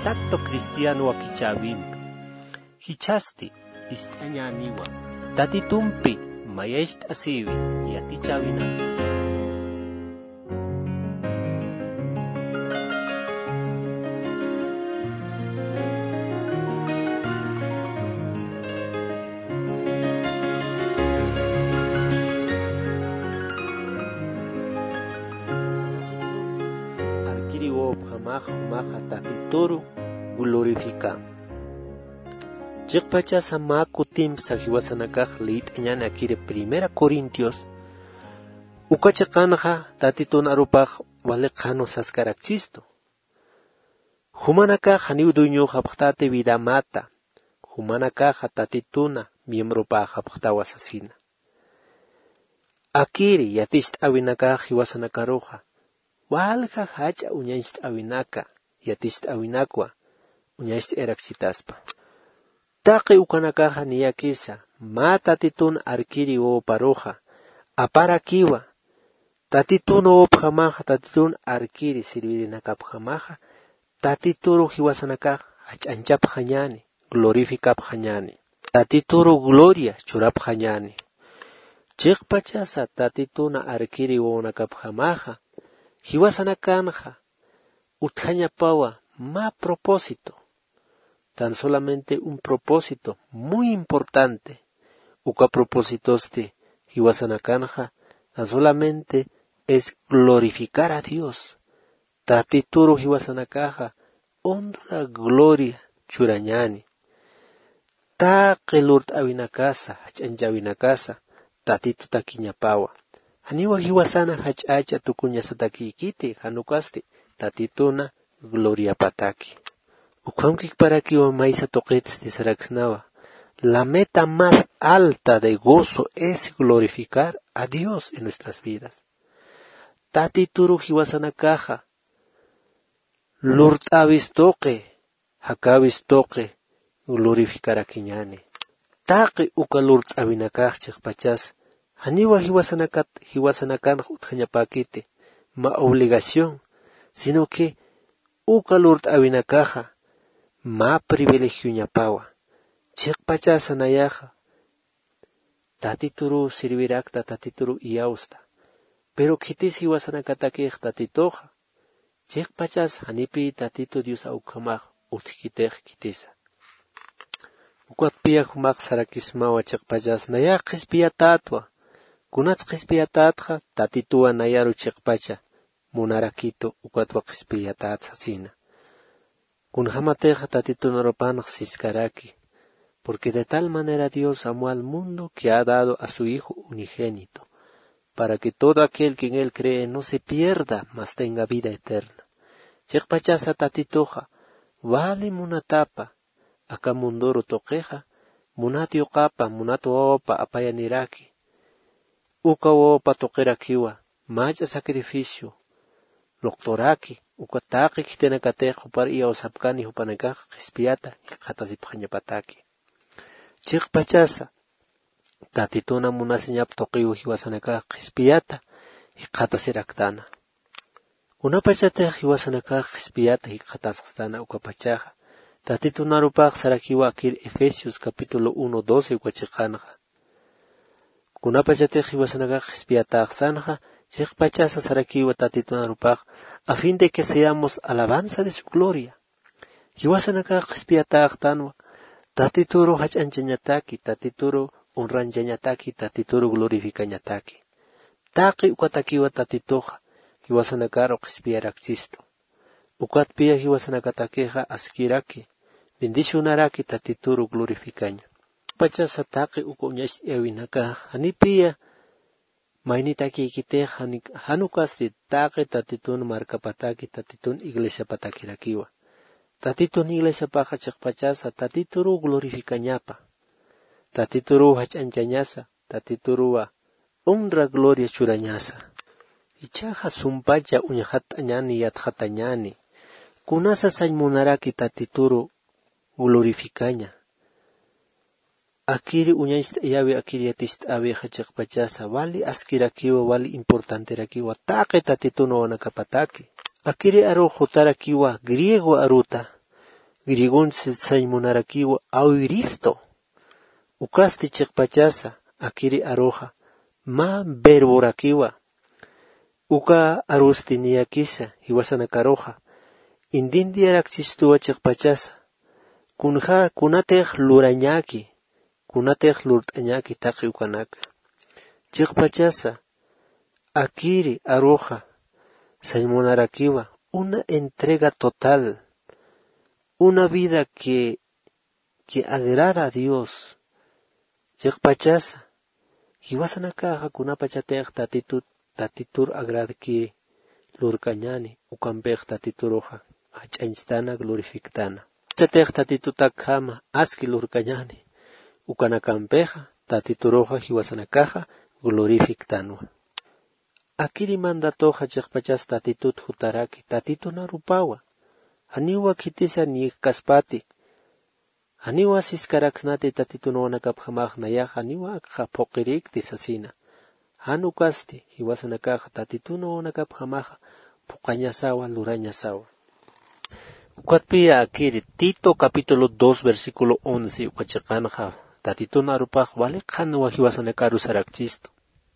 contacto cristiano akichawimpi. Hichasti istañaniwa. Tatitumpi mayest asiwi yatichawina. Maja tatituru glorifica. Chikpacha samaku tim sahiwasanakaj lit ñana akire 1 Corintios. Ukachakanja tatitun arupaj wale kano saskarakchisto. Humanaka haniu duño hapjtate vida mata. Humanaka tatituna miembro pa hapjta wasasina. Akiri yatist awinaka hiwasanakaroja. Walka hacha uñaist awinaka, yatist awinakwa, uñaist eraxitaspa. Taqi ukanakaja niyakisa, ma tatitun arkiri o paroja, aparakiwa, tatitun o pjamaja, tatitun arkiri sirvirinakapjamaja, tatituru hiwasanakaja, hachanchapjanyani, glorificapjanyani, tatituru gloria churapjanyani. Chikpachasa tatituna arkiri o nakapjamaja, hiwasanakanja, utjañapawa, ma propósito. Tan solamente un propósito muy importante. Uka propósitos de hiwasanakanja, tan solamente es glorificar a Dios. Tatituru hiwasanakaja, honra, gloria, churañani. Ta qilurt awinakasa, hachanchawinakasa, tatitu takiñapawa. Haniwa hiwasana hachacha tukunya satakikiti hanukasti tatituna gloria pataki. Ukamkik para que maisa toquetes de saraxnava. La meta más alta de gozo es glorificar a Dios en nuestras vidas. Tatituru hiwasana kaja. Lurt avistoque, hakabis toque, glorificar a kiñane. Taqi uka lurt avinakach pachas. Haniwa hiwasanakan utjañapakite, ma obligación, sino que ukalurt awinakaja, ma privilegio ñapawa. Chikpachasanayaja, tatituru sirvirakta tatituru iausta, pero kitis hiwasanakatakej tatitoja, chikpachas hanipi tatitu Dios aukhamaj utkitej kitisa. Ukwatpiya humak sarakismawa chikpachas naya qispiya tatwa, kunats qispiyatatja tatitua nayaru chikpacha munarakito ukatwa qispiyatatja sina. Kunhamateja tatitunoropanaj siskaraki, porque de tal manera Dios amó al mundo que ha dado a su Hijo unigénito, para que todo aquel que en él cree no se pierda, mas tenga vida eterna. Chikpachasa tatitoja, vale munatapa, acá mundoro toqueja, munatio capa, munato opa apayaniraki. Uka opa toquerakiwa, macha sacrificio, doctoraki, uka taqi kitenakatejo para iya osapkani hupanakaj qispiata hiqatasipjañapataki. Chikpachasa, tatituna munasiñap toqiyu hiwasanakaj qispiata hiqatasiraktana. Unapachatej hiwasanakaj qispiata hiqatasqstana ukapachaja, tatitunarupaj sarakiwa akir Efesios capítulo 1:12 ukachiqanja. Kunapachatej hiwasanakaj qispiataqsanja, chikpachasa sarakiwa tatitunarupaj, a fin de que seamos alabanza de su gloria. Hiwasanakaj qispiataqtanwa, tatituru hachanchañataki, tatituru honranchañataki, tatituru glorificañataki. Taqi ukatakiwa tatitoja, hiwasanakaro qispiarakchisto. Ukatpiya hiwasanakatakeja askiraki, bendicionaraki tatituru glorificaña. Pachasa taqi ukoñash ewinaka, hanipiya, mainitaki kite hanukasti taqi tatitun markapataki, tatitun iglesia patakirakiwa. Tatitun iglesia paja chikpachasa, tatituru glorificañapa. Tatituru hachanchañasa, tatiturua honra gloria churañasa. Ichaja sumpacha uñajatañani yatjatañani. Kunasa sañmunaraki tatituru glorificaña. Akiri uñaist yavi akiri yatist abeja chikpachasa, wali askirakiwa, wali importanterakiwa, taqi tatituno wanakapataki. Akiri aro jutarakiwa, griego aruta, grigunsi saymunarakiwa awiristo. Ukasti chiqpachasa akiri aroja ma verborakiwa. Uka arusti niyakisa hiwasanakaroja. Indindi arakchistuwa chiqpachasa. Kunatej lurañaki. Kunatej lurtañaki taqi ukanaka. Chiqpachasa akiri aroja saymunarakiwa. Una entrega total. Una vida que agrada a Dios. Chiqpachasa hiwasanakaja kunapachatej tatitur agradkiri lurkañani ukampej tatituroja ach'anchitana glorifictana. Chatej tatitutakama aski lurkañani ukanakampej tatituroja hiwasanakaja glorifictanwa. Akiri mandatoja chiqpachas tatitut hutaraki tatituna rupawa. Aniwa kitisa ni kaspati. Aniwa siskaraksnati tatitunawanakapjamaj nayaj aniwa akjapokirikti sasina. Hanukasti hiwasanakaja tatitunawanakapjamaja puqañasawa lurañasawa. Ukatpia akiri Tito capítulo 2 versículo 11 ukachaqanja tatituna rupaj vale qanuwa hiwasanakaru sarakchisto.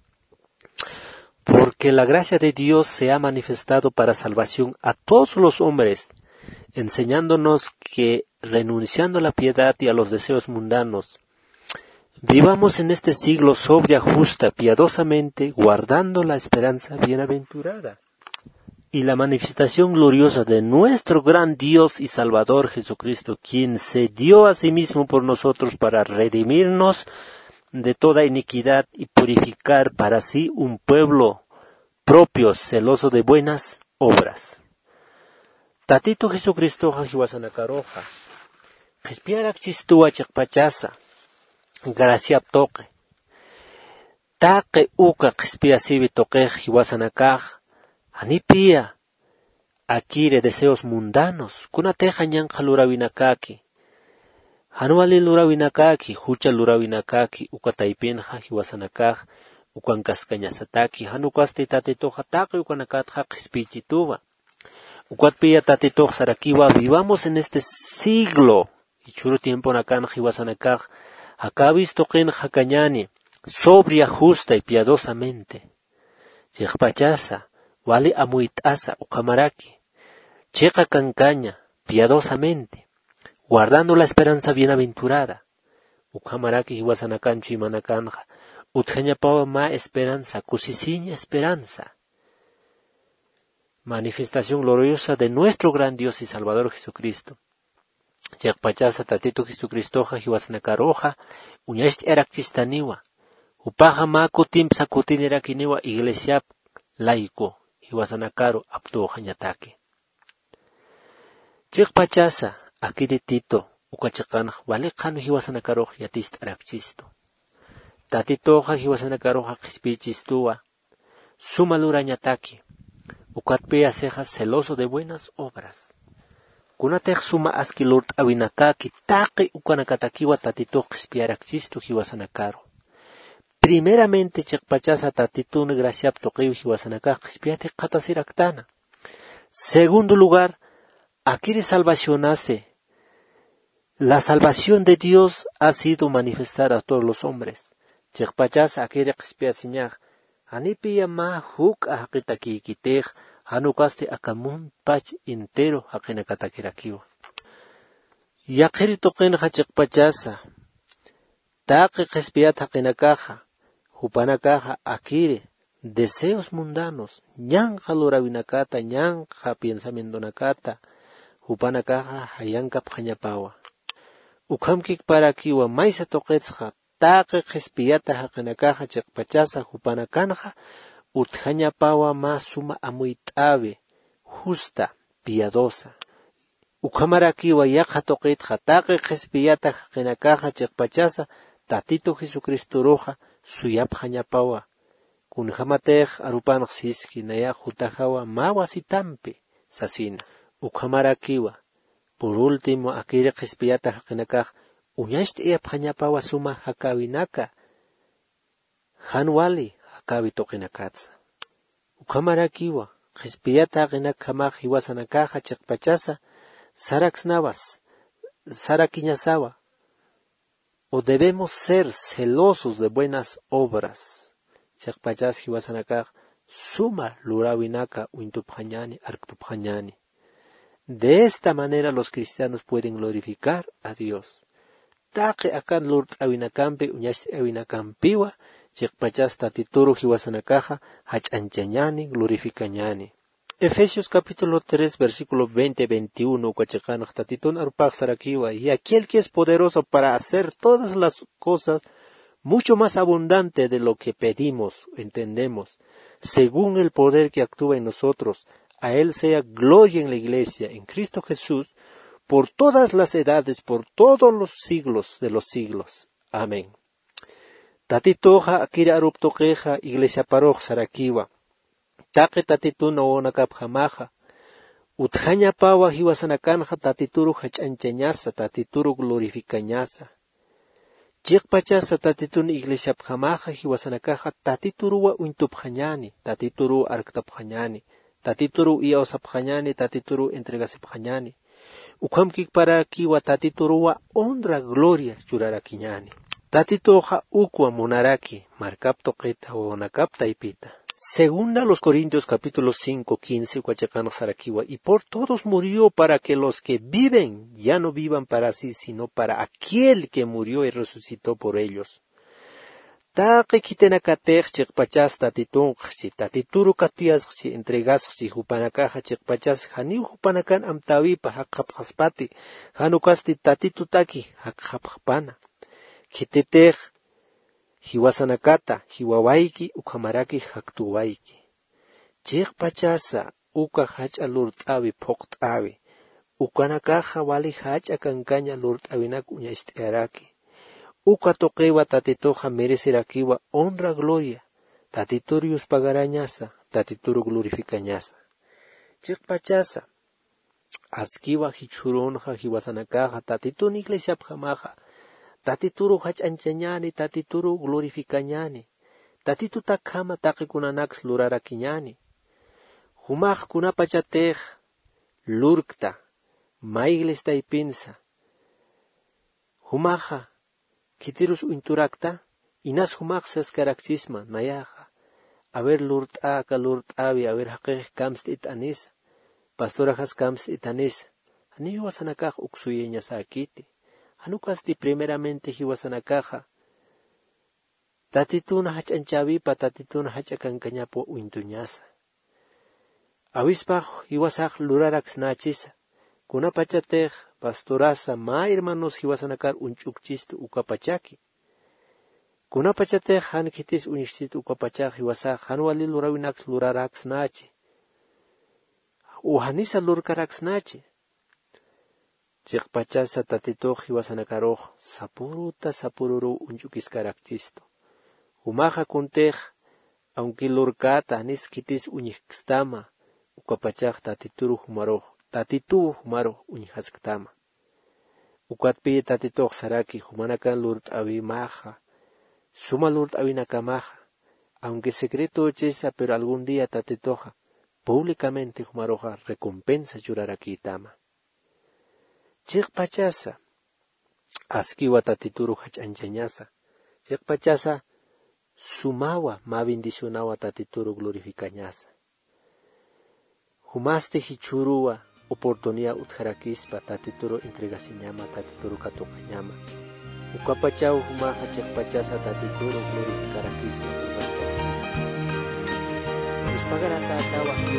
Porque la gracia de Dios se ha manifestado para salvación a todos los hombres, enseñándonos que, renunciando a la piedad y a los deseos mundanos, vivamos en este siglo sobria, justa, piadosamente, guardando la esperanza bienaventurada y la manifestación gloriosa de nuestro gran Dios y Salvador Jesucristo, quien se dio a sí mismo por nosotros para redimirnos de toda iniquidad y purificar para sí un pueblo propio, celoso de buenas obras. Tatito Jesucristo hiwasanakaroja, qispiarak chistua chiqpachasa, gracia toque, taqe uka qispia sibi toque hiwasanakaj, anipia, akire deseos mundanos, kunateja ñanqa lurawinakaki, hanuali lurawinakaki, hucha lurawinakaki, uka taipinja hiwasanakaj, ukan kaskañasataki, hanukasti tatitoja taqe ukanakatja qispichituwa. Ukatpia tatitoja sarakiwa, vivamos en este siglo, y churu tiempo nakan hiwasanakaj, akabis toqen hakañani, sobria, justa y piadosamente. Chiqpachasa, wali amuitasa ukamaraki, chiqa kankaña, piadosamente, guardando la esperanza bienaventurada. Ukamaraki hiwasanakanchu imanakanja, utjañapawa ma esperanza, kusisiña esperanza. Manifestación gloriosa de nuestro gran Dios y Salvador Jesucristo. Chiqpachasa tatito Jesucristoja hiwasanakaroja, uñacht erakchistaniwa, upaja ma kutimsa kutinerakiniwa iglesia laico, hiwasanakaro aptoja ñataki. Chiqpachasa akiri Tito, ukachiqanaj vale qanu hiwasanakaroja yatist arakchisto. Tatitoja hiwasanakaroja qispichistuwa, suma lurañataki. Ukatpia seja celoso de buenas obras. Kunatej suma askilurt awinakaki taqi ukanakatakiwa tatito qispiarakchistu hiwasanakaro. Primeramente chiqpachasa tatitun graciap toqiw hiwasanakaj qispiate qatasiraktana. Segundo lugar, akiri salvacionaste. La salvación de Dios ha sido manifestada a todos los hombres. Chiqpachasa akiri qispiasiñaj. Anipia ma huk ahaqitakiykitej, hanukaste akamun pach entero haqinakatakirakiwa. Yaqiri toqenja chiqpachasa, taqi qispiat haqinakaja, hupanakaja akiri, deseos mundanos, ñanqa lurawinakata, ñanqa pensamientonakata, hupanakaja hayankap hañapawa. Ukhamkik parakiwa maysa toqetzja, taqi qispiata haqinakaja chiqpachasa hupanakanja, utjañapawa ma suma amuit'abe, justa, piadosa. Ukhamarakiwa yaqa toqitja, taqi qispiyata haqinakaja chiqpachasa, tatito Jesucristo roja, suyap hañapawa. Kunhamatej arupanaq siski naya hutajawa ma wasitampi, sasina. Ukhamarakiwa, por último, akiri qispiyata haqinakaja, uñashti hañapawa suma hakawinaka, hanwali hakawi toqinakatsa. Ukhamarakiwa, qispiyata haqinakhamaj hiwasanakaja chiqpachasa, saraksnawas, sarakiñasawa, o debemos ser celosos de buenas obras. Chakpachas hiwasanakaj suma lurawinaka uintuphañani arktuphañani. De esta manera los cristianos pueden glorificar a Dios. Taqe akan lurt awinakampi uñashti awinakampiwa chakpachas tatituru hiwasanakaja hach'anchañani glorificañani. Efesios capítulo 3 versículo 20-21 cuachakanaj tatitun arupaj sarakiwa, y aquel que es poderoso para hacer todas las cosas mucho más abundante de lo que pedimos, entendemos, según el poder que actúa en nosotros. A él sea gloria en la iglesia, en Cristo Jesús, por todas las edades, por todos los siglos de los siglos. Amén. Tatitoja akira aruptoqueja iglesia paroj sarakiwa. Taqe tatituna onakapjamaja. Utjaña pawa hiwasanakanja tatituru hach'anchañasa, tatituru glorificañasa. Chikpachasa tatitun iglesia pjamaja hiwasanakaja tatituruwa uintupjañani, tatituru arktapjañani, tatituru iaosapjañani, tatituru entregasipjañani. Ukamkik para kiwa tatituruwa honra gloria churarakiñani. Tatitoja ukwa monaraki, markaptoqeta o nakapta ipita. Segunda los Corintios capítulo 5:15 cuachacano sarakiwa, y por todos murió para que los que viven ya no vivan para sí, sino para aquel que murió y resucitó por ellos. Taqe kitenakatej chikpachas tatitungchi, tatituru katuyaschi, entregaschi, hupanakaja chikpachas, haniu hupanakan amtawipa hakaphaspati, hanukasti tatitutaki hakhapapana. Kitetej hiwasanakata, hiwawaiki, ukamaraki haktuwaiki. Chikpachasa, uka hacha lurtawi poktawi, ukanakaja wali hacha kankaña lurtawinak uñaistaraki. Uka toquewa tatitoja merecerakiwa honra gloria, tatiturius pagarañasa, tatituru glorificañasa. Chikpachasa, askiwa hichuronja hiwasanakaja, tatitun iglesia pjamaja, tatituru hach'anchañani, tatituru glorificañani, tatitu takhama taqikunanax lurarakiñani. Humaj kunapachatej lurkta, maigles taipinsa. Humaja, kitirus uinturakta, inas humaj saskaraxisma, nayaja. A ver lurt'aka lurt'awi, a ver haqej kamst itanisa, pastorajas kamst itanisa. Ani hiwasanakaj uksuyeña sakiti. Hanukasti primeramente hiwasanakaja. Tatituna hach'anchawipa, tatituna hach'akankañapo uintuñasa. Awispaj hiwasaj lurarax nachisa. Kunapachatej pastorasa ma hermanos hiwasanakar unchukchistu ukapachaki. Kunapachatej hankitis unixchistu ukapachak hiwasaj hanwali lurawinax lurarax nachi. Uhanisa lurkarax nachi. Chikpachasa tatitoj hiwasanakaroh sapuruta sapururu unchukiskarakchisto. Humaja kuntej, aunque lurkata niskitis uñixtama, ukapachak tatituru humaroh, tatitubu humaroh uñihasktama. Ukatpi tatitoj saraki humanakan lurtawi maja, suma lurtawi nakamaja, aunque secreto chesa, pero algún día tatitoja, públicamente humaroja recompensa churarakitama. Chikpachasa, askiwa tatituru hach'anchañasa, chikpachasa, sumawa ma bendicionawa tatituru glorificañasa. Humaste hichuruwa oportunidad utjarakispa tatituru entregasiñama, tatituru katukañama. Ukapachau humaja chikpachasa tatituru glorificarakispa tukarakispa. Uspagarata atawa